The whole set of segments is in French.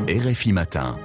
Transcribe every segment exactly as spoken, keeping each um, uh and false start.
R F I Matin.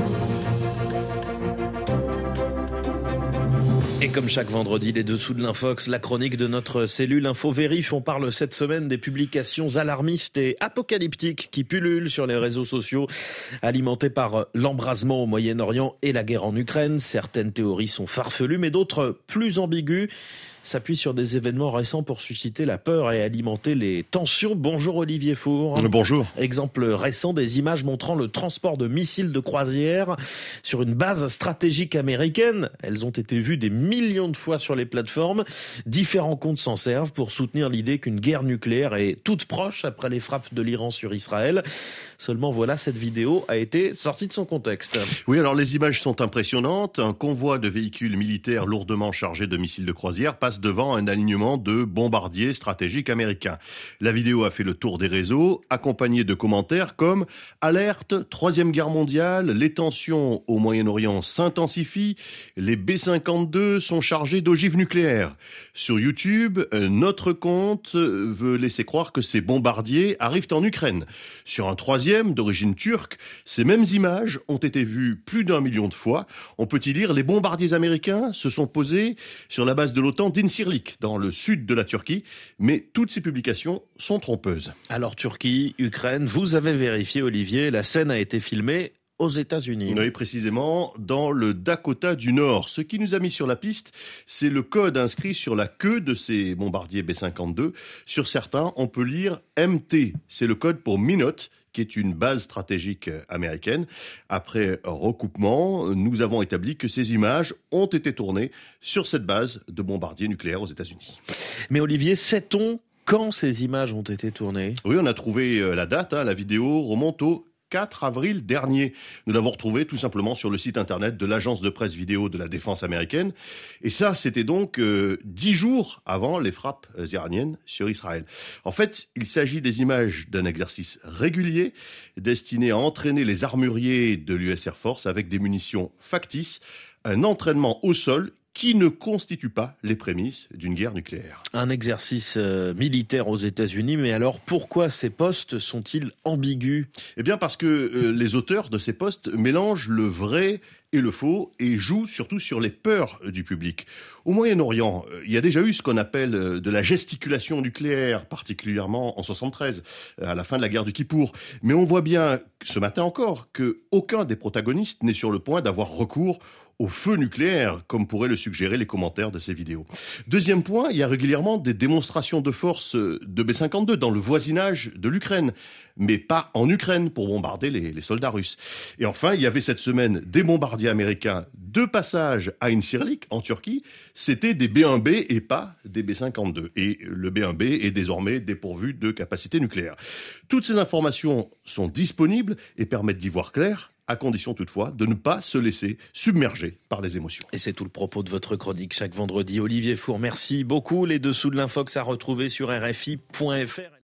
Et comme chaque vendredi, les dessous de l'Infox, la chronique de notre cellule InfoVérif. On parle cette semaine des publications alarmistes et apocalyptiques qui pullulent sur les réseaux sociaux, alimentées par l'embrasement au Moyen-Orient et la guerre en Ukraine. Certaines théories sont farfelues, mais d'autres plus ambiguës, s'appuient sur des événements récents pour susciter la peur et alimenter les tensions. Bonjour Olivier Four. Bonjour. Exemple récent, des images montrant le transport de missiles de croisière sur une base stratégique américaine. Elles ont été vues des millions de fois sur les plateformes. Différents comptes s'en servent pour soutenir l'idée qu'une guerre nucléaire est toute proche après les frappes de l'Iran sur Israël. Seulement voilà, cette vidéo a été sortie de son contexte. Oui, alors les images sont impressionnantes. Un convoi de véhicules militaires lourdement chargés de missiles de croisière passe devant un alignement de bombardiers stratégiques américains. La vidéo a fait le tour des réseaux, accompagnée de commentaires comme « Alerte, troisième guerre mondiale, les tensions au Moyen-Orient s'intensifient, les B cinquante-deux sont chargés d'ogives nucléaires ». Sur YouTube, notre compte veut laisser croire que ces bombardiers arrivent en Ukraine. Sur un troisième, d'origine turque, ces mêmes images ont été vues plus d'un million de fois. On peut y lire « Les bombardiers américains se sont posés sur la base de l'OTAN d'Incirlik, dans le sud de la Turquie ». Mais toutes ces publications sont trompeuses. Alors Turquie, Ukraine, vous avez vérifié Olivier, la scène a été filmée aux États-Unis. Oui, précisément dans le Dakota du Nord. Ce qui nous a mis sur la piste, c'est le code inscrit sur la queue de ces bombardiers B cinquante-deux. Sur certains, on peut lire M T. C'est le code pour Minot, qui est une base stratégique américaine. Après recoupement, nous avons établi que ces images ont été tournées sur cette base de bombardiers nucléaires aux États-Unis. Mais Olivier, sait-on quand ces images ont été tournées ? Oui, on a trouvé la date. Hein. La vidéo remonte au quatre avril dernier. Nous l'avons retrouvé tout simplement sur le site internet de l'agence de presse vidéo de la défense américaine. Et ça, c'était donc euh, dix jours avant les frappes iraniennes sur Israël. En fait, il s'agit des images d'un exercice régulier destiné à entraîner les armuriers de l'U S Air Force avec des munitions factices, un entraînement au sol qui ne constitue pas les prémices d'une guerre nucléaire. Un exercice euh, militaire aux États-Unis, mais alors pourquoi ces postes sont-ils ambigus ? Eh bien parce que euh, les auteurs de ces postes mélangent le vrai et le faux et jouent surtout sur les peurs du public. Au Moyen-Orient, euh, il y a déjà eu ce qu'on appelle euh, de la gesticulation nucléaire, particulièrement en soixante-treize, euh, à la fin de la guerre du Kippour. Mais on voit bien, ce matin encore, qu'aucun des protagonistes n'est sur le point d'avoir recours au feu nucléaire, comme pourraient le suggérer les commentaires de ces vidéos. Deuxième point, il y a régulièrement des démonstrations de force de B cinquante-deux dans le voisinage de l'Ukraine, mais pas en Ukraine pour bombarder les, les soldats russes. Et enfin, il y avait cette semaine des bombardiers américains de passage à Incirlik, en Turquie. C'était des B un B et pas des B cinquante-deux. Et le B un B est désormais dépourvu de capacité nucléaire. Toutes ces informations sont disponibles et permettent d'y voir clair, à condition toutefois de ne pas se laisser submerger par les émotions. Et c'est tout le propos de votre chronique chaque vendredi. Olivier Four, merci beaucoup. Les dessous de l'Infox à retrouver sur R F I point F R.